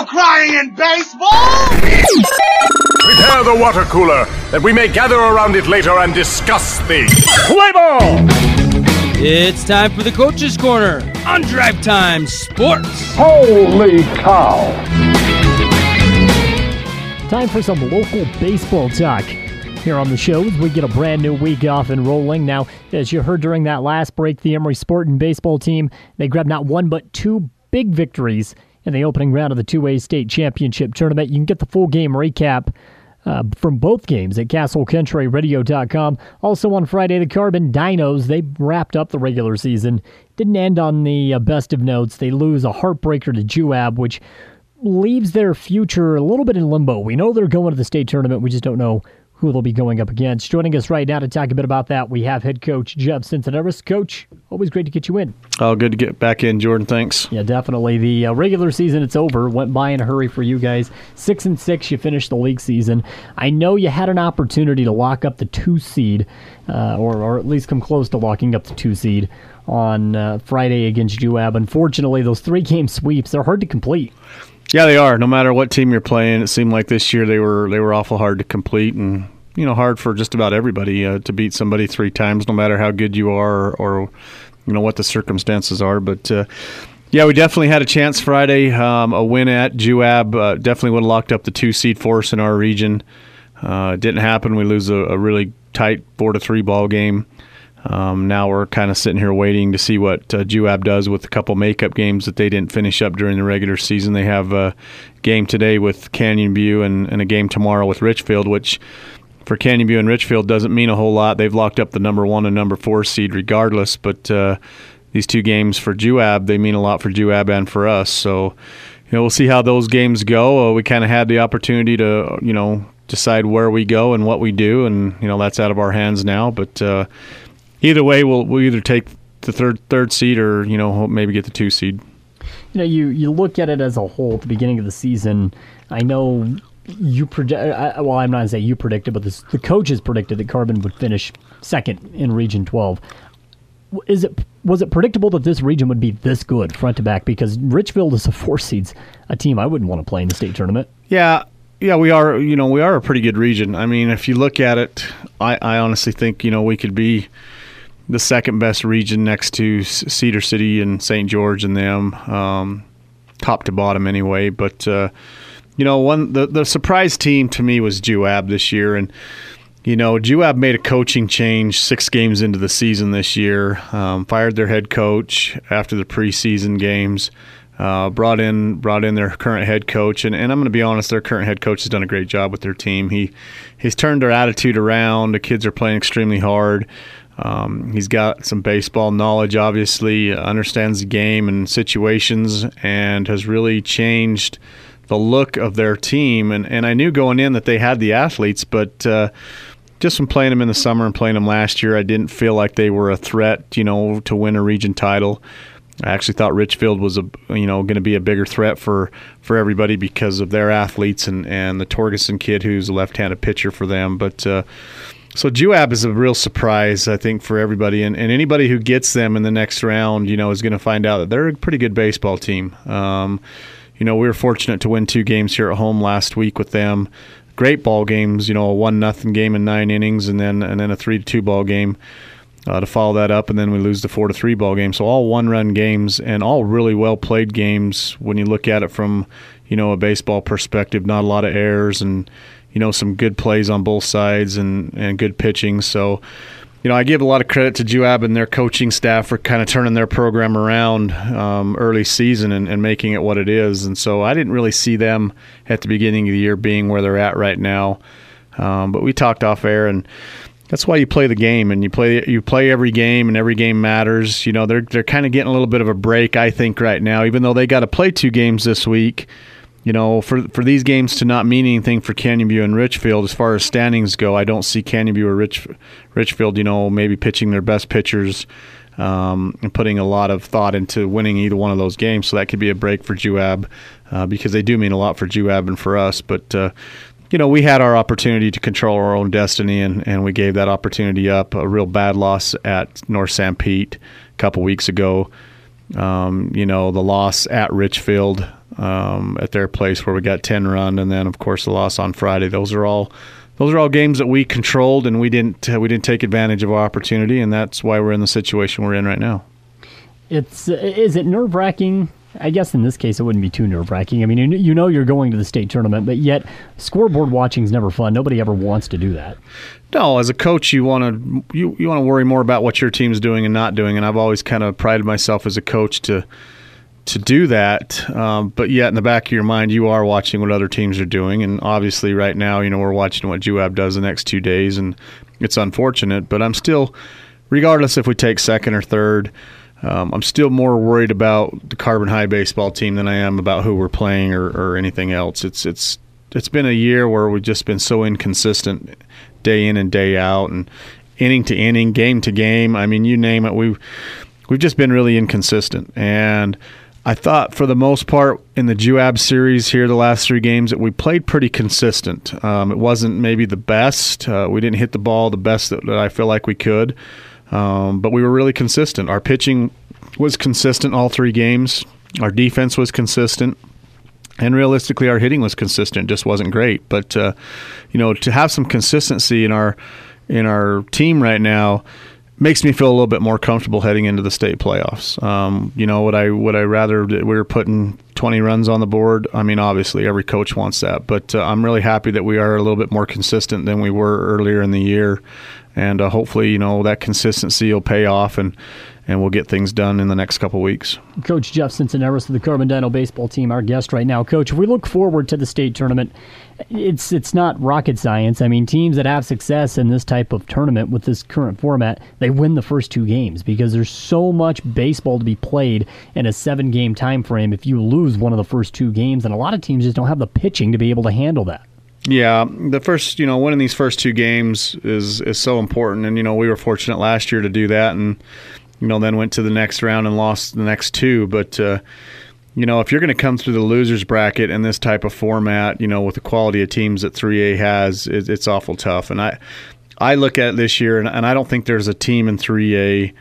no crying in baseball! Prepare the water cooler, that we may gather around it later and discuss the play ball! It's time for the Coach's Corner on Drive Time Sports. Holy cow! Time for some local baseball talk. Here on the show, as we get a brand new week off and rolling. Now, as you heard during that last break, the Emory Sport and Baseball team, they grabbed not one but two big victories in the opening round of the 2A state championship tournament. You can get the full game recap from both games at CastleCountryRadio.com. Also on Friday, the Carbon Dinos, they wrapped up the regular season. Didn't end on the best of notes. They lose a heartbreaker to Juab, which leaves their future a little bit in limbo. We know they're going to the state tournament. We just don't know who they'll be going up against. Joining us right now to talk a bit about that, we have head coach Jeff Cincinnati. Coach, always great to get you in. Oh, good to get back in, Jordan. Thanks. Yeah, definitely. The regular season, it's over. Went by in a hurry for you guys. 6-6, you finished the league season. I know you had an opportunity to lock up the 2 seed, or at least come close to locking up the 2 seed on Friday against UAB. Unfortunately, those 3-game sweeps, they're hard to complete. Yeah, they are. No matter what team you're playing, it seemed like this year they were awful hard to complete, and hard for just about everybody to beat somebody 3 times, no matter how good you are or what the circumstances are. But yeah, we definitely had a chance Friday. A win at Juab definitely would have locked up the 2 seed for us in our region. It didn't happen. We lose a really tight 4-3 ball game. Now we're kind of sitting here waiting to see what Juab does with a couple makeup games that they didn't finish up during the regular season. They have a game today with Canyon View and a game tomorrow with Richfield, which for Canyon View and Richfield doesn't mean a whole lot. They've locked up the number 1 and number 4 seed regardless, but these 2 games for Juab, they mean a lot for Juab and for us. So we'll see how those games go. We kind of had the opportunity to decide where we go and what we do, and that's out of our hands now. But either way, we'll either take the third seed or maybe get the 2 seed. You look at it as a whole at the beginning of the season. I know you predict. Well, I'm not going to say you predicted, but the coaches predicted that Carbon would finish second in Region 12. Was it predictable that this region would be this good front to back? Because Richfield is a 4 seeds, a team I wouldn't want to play in the state tournament. Yeah, we are. We are a pretty good region. I mean, if you look at it, I honestly think we could be the second best region next to Cedar City and St. George and them, top to bottom anyway. But the surprise team to me was Juab this year, and Juab made a coaching change 6 games into the season this year. Fired their head coach after the preseason games. Brought in their current head coach, and I'm going to be honest, their current head coach has done a great job with their team. He's turned their attitude around. The kids are playing extremely hard. He's got some baseball knowledge, obviously, understands the game and situations, and has really changed the look of their team. And I knew going in that they had the athletes, but just from playing them in the summer and playing them last year, I didn't feel like they were a threat, to win a region title. I actually thought Richfield was going to be a bigger threat for everybody because of their athletes and the Torgerson kid who's a left-handed pitcher for them. But so Juab is a real surprise, I think, for everybody. And anybody who gets them in the next round, is going to find out that they're a pretty good baseball team. We were fortunate to win 2 games here at home last week with them. Great ball games, a 1-0 game in 9 innings, and then a 3-2 ball game to follow that up, and then we lose the 4-3 ball game. So all 1-run games and all really well played games when you look at it from a baseball perspective. Not a lot of errors and some good plays on both sides and good pitching. So I give a lot of credit to Juab and their coaching staff for kind of turning their program around early season and making it what it is. And so I didn't really see them at the beginning of the year being where they're at right now. But we talked off air, and that's why you play the game, and you play every game, and every game matters. They're kind of getting a little bit of a break, I think, right now, even though they got to play 2 games this week. For these games to not mean anything for Canyon View and Richfield as far as standings go, I don't see Canyon View or Richfield, maybe pitching their best pitchers and putting a lot of thought into winning either one of those games. So that could be a break for Juab because they do mean a lot for Juab and for us. But, we had our opportunity to control our own destiny, and we gave that opportunity up. A real bad loss at North St. Pete a couple weeks ago. The loss at Richfield at their place where we got 10 run, and then of course the loss on Friday. Those are all games that we controlled, and we didn't take advantage of our opportunity, and that's why we're in the situation we're in right now. Is it nerve-wracking? I guess in this case it wouldn't be too nerve-wracking. I mean, you know you're going to the state tournament, but yet scoreboard watching is never fun. Nobody ever wants to do that. No, as a coach, you want to worry more about what your team's doing and not doing, and I've always kind of prided myself as a coach to do that. But yet in the back of your mind, you are watching what other teams are doing, and obviously right now, we're watching what JUAB does the next 2 days, and it's unfortunate. But I'm still, regardless if we take second or third, I'm still more worried about the Carbon High baseball team than I am about who we're playing or anything else. It's been a year where we've just been so inconsistent day in and day out, and inning to inning, game to game. I mean, you name it, we've just been really inconsistent. And I thought for the most part in the JUAB series here the last 3 games that we played pretty consistent. It wasn't maybe the best. We didn't hit the ball the best that I feel like we could. But we were really consistent. Our pitching was consistent all 3 games. Our defense was consistent. And realistically, our hitting was consistent. Just wasn't great. But, to have some consistency in our team right now makes me feel a little bit more comfortable heading into the state playoffs. Would I rather that we were putting 20 runs on the board? I mean, obviously, every coach wants that. But I'm really happy that we are a little bit more consistent than we were earlier in the year. And hopefully, that consistency will pay off, and we'll get things done in the next couple weeks. Coach Jeff Cincinnatus of the Carbondale baseball team, our guest right now. Coach, if we look forward to the state tournament, it's not rocket science. I mean, teams that have success in this type of tournament with this current format, they win the first 2 games because there's so much baseball to be played in a 7-game time frame if you lose one of the first 2 games, and a lot of teams just don't have the pitching to be able to handle that. Yeah, the first, winning these first 2 games is so important, and we were fortunate last year to do that, and then went to the next round and lost the next 2. But if you're going to come through the losers bracket in this type of format, with the quality of teams that 3A has, it's awful tough. And I look at it this year, and I don't think there's a team in 3A.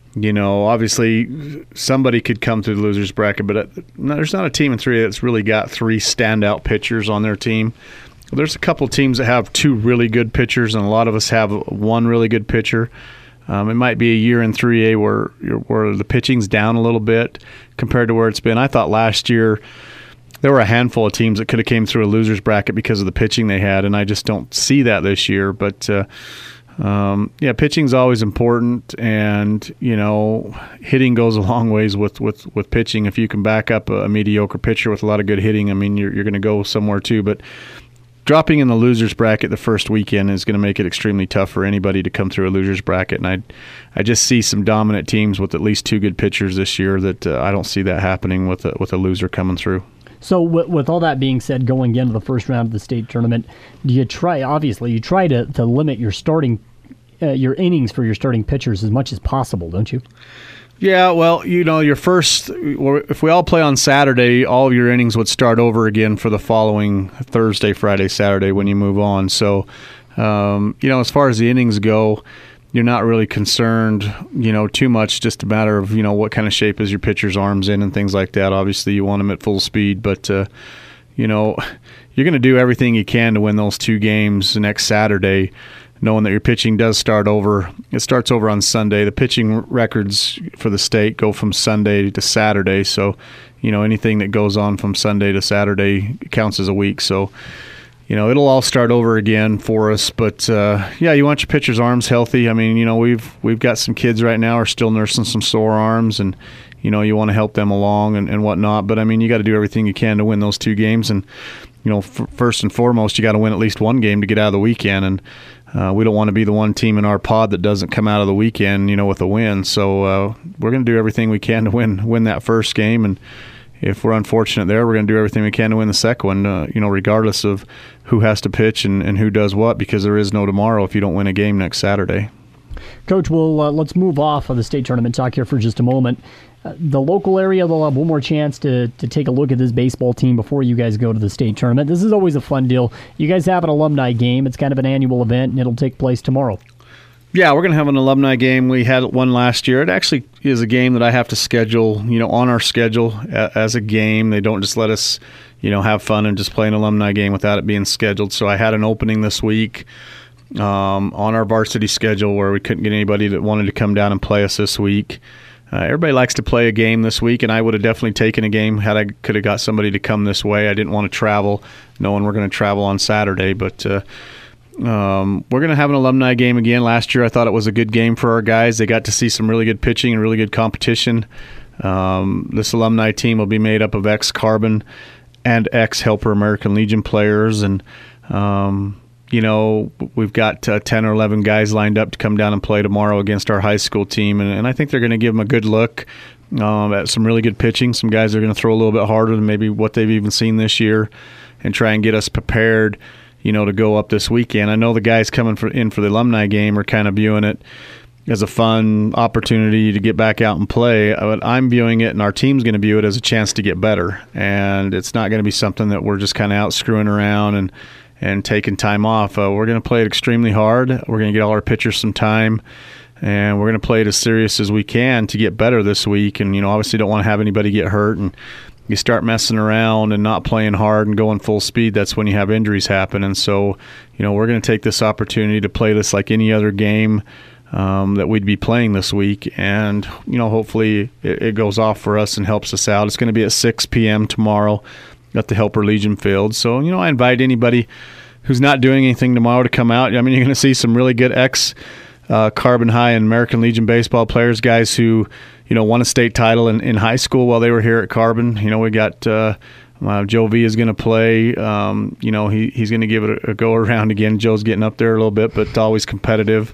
Obviously somebody could come through the losers bracket, but there's not a team in 3A that's really got 3 standout pitchers on their team. There's a couple teams that have 2 really good pitchers, and a lot of us have 1 really good pitcher. It might be a year in 3A where the pitching's down a little bit compared to where it's been. I thought last year there were a handful of teams that could have came through a loser's bracket because of the pitching they had, and I just don't see that this year. But pitching's always important, and hitting goes a long ways with pitching. If you can back up a mediocre pitcher with a lot of good hitting, I mean, you're going to go somewhere too. But dropping in the losers bracket the first weekend is going to make it extremely tough for anybody to come through a losers bracket, and I just see some dominant teams with at least 2 good pitchers this year that I don't see that happening with a loser coming through. So with all that being said, going into the first round of the state tournament, you try to limit your starting your innings for your starting pitchers as much as possible, don't you? Yeah, well, your first, if we all play on Saturday, all of your innings would start over again for the following Thursday, Friday, Saturday when you move on. So, as far as the innings go, you're not really concerned, too much, just a matter of, what kind of shape is your pitcher's arms in and things like that. Obviously, you want them at full speed, but, you're going to do everything you can to win those 2 games next Saturday, knowing that your pitching does start over. It starts over on Sunday. The pitching records for the state go from Sunday to Saturday. So, anything that goes on from Sunday to Saturday counts as a week. So, it'll all start over again for us. But, you want your pitcher's arms healthy. I mean, we've got some kids right now are still nursing some sore arms, and, you want to help them along and whatnot. But, I mean, you got to do everything you can to win those 2 games. And, first and foremost, you got to win at least 1 game to get out of the weekend. And, we don't want to be the one team in our pod that doesn't come out of the weekend, with a win. So we're going to do everything we can to win that first game. And if we're unfortunate there, we're going to do everything we can to win the second one, regardless of who has to pitch and who does what, because there is no tomorrow if you don't win a game next Saturday. Coach, let's move off of the state tournament talk here for just a moment. The local area, they'll have one more chance to take a look at this baseball team before you guys go to the state tournament. This is always a fun deal. You guys have an alumni game. It's kind of an annual event, and it'll take place tomorrow. Yeah, we're going to have an alumni game. We had one last year. It actually is a game that I have to schedule, on our schedule as a game. They don't just let us, have fun and just play an alumni game without it being scheduled. So I had an opening this week on our varsity schedule where we couldn't get anybody that wanted to come down and play us this week. Everybody likes to play a game this week, and I would have definitely taken a game had I could have got somebody to come this way. I didn't want to travel, knowing we're going to travel on Saturday, but we're going to have an alumni game again. Last year I thought it was a good game for our guys. They got to see some really good pitching and really good competition. This alumni team will be made up of ex-Carbon and ex-Helper American Legion players, and we've got 10 or 11 guys lined up to come down and play tomorrow against our high school team, and I think they're going to give them a good look at some really good pitching. Some guys are going to throw a little bit harder than maybe what they've even seen this year and try and get us prepared, to go up this weekend. I know the guys coming in for the alumni game are kind of viewing it as a fun opportunity to get back out and play. But I'm viewing it, and our team's going to view it as a chance to get better, and it's not going to be something that we're just kind of out screwing around and taking time off. We're going to play it extremely hard. We're going to get all our pitchers some time, and we're going to play it as serious as we can to get better this week. And, obviously don't want to have anybody get hurt. And you start messing around and not playing hard and going full speed, that's when you have injuries happen. And so, we're going to take this opportunity to play this like any other game that we'd be playing this week. And, hopefully it goes off for us and helps us out. It's going to be at 6 p.m. tomorrow at the Helper Legion field. So, I invite anybody who's not doing anything tomorrow to come out. I mean, you're going to see some really good Carbon High and American Legion baseball players, guys who, won a state title in high school while they were here at Carbon. We got Joe V is going to play. He's going to give it a go around again. Joe's getting up there a little bit, but always competitive.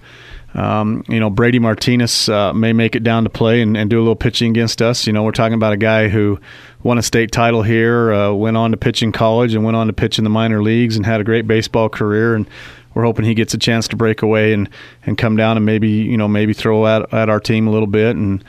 Brady Martinez may make it down to play and do a little pitching against us. We're talking about a guy who won a state title here, went on to pitch in college and went on to pitch in the minor leagues and had a great baseball career. And we're hoping he gets a chance to break away and come down and maybe throw at our team a little bit. And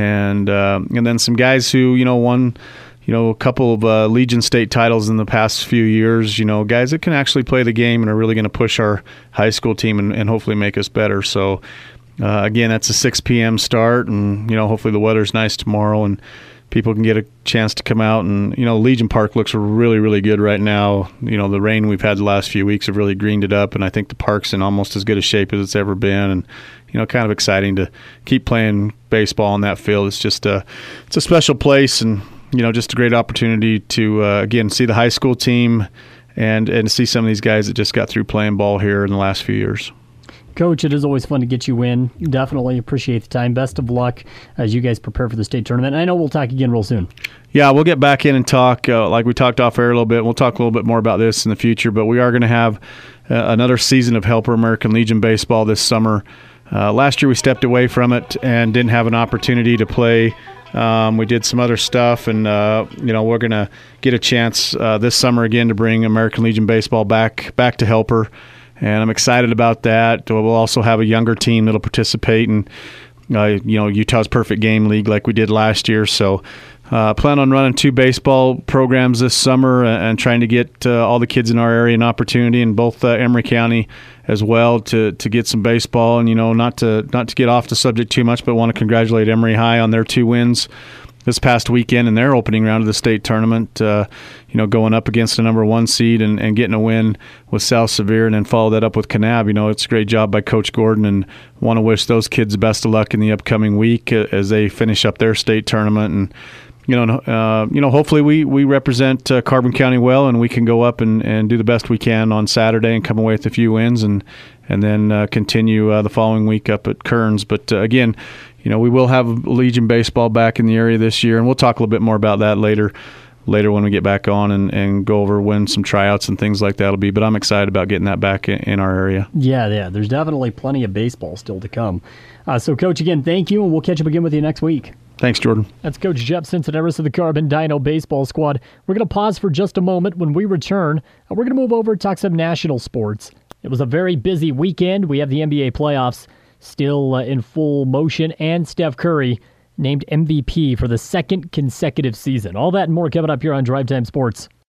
then some guys who, won, a couple of Legion state titles in the past few years, guys that can actually play the game and are really going to push our high school team and hopefully make us better. So, again, that's a 6 p.m. start, and, hopefully the weather's nice tomorrow and people can get a chance to come out. And, Legion Park looks really, really good right now. The rain we've had the last few weeks have really greened it up, and I think the park's in almost as good a shape as it's ever been. And, kind of exciting to keep playing baseball on that field. It's just it's a special place, and, just a great opportunity to, again, see the high school team and see some of these guys that just got through playing ball here in the last few years. Coach, it is always fun to get you in. Definitely appreciate the time. Best of luck as you guys prepare for the state tournament. I know we'll talk again real soon. Yeah, we'll get back in and talk like we talked off air a little bit. We'll talk a little bit more about this in the future, but we are going to have another season of Helper American Legion baseball this summer. Last year we stepped away from it and didn't have an opportunity to play. We did some other stuff, and we're going to get a chance this summer again to bring American Legion baseball back to Helper, and I'm excited about that. We'll also have a younger team that'll participate in Utah's Perfect Game League like we did last year. So plan on running 2 baseball programs this summer and trying to get all the kids in our area an opportunity in both Emory County as well to get some baseball. And not to get off the subject too much, but want to congratulate Emory High on their 2 wins this past weekend in their opening round of the state tournament, going up against the number 1 seed and getting a win with South Sevier, and then follow that up with Kanab. It's a great job by Coach Gordon, and want to wish those kids the best of luck in the upcoming week as they finish up their state tournament. And hopefully we represent Carbon County well, and we can go up and do the best we can on Saturday and come away with a few wins, and then continue the following week up at Kearns. But again, we will have Legion baseball back in the area this year, and we'll talk a little bit more about that later when we get back on and go over when some tryouts and things like that will be. But I'm excited about getting that back in our area. Yeah, there's definitely plenty of baseball still to come. So, Coach, again, thank you, and we'll catch up again with you next week. Thanks, Jordan. That's Coach Jeff Cincinnati of the Carbon Dino baseball squad. We're going to pause for just a moment. When we return, we're going to move over and talk some national sports. It was a very busy weekend. We have the NBA playoffs still in full motion, and Steph Curry named MVP for the 2nd consecutive season. All that and more coming up here on Drive Time Sports.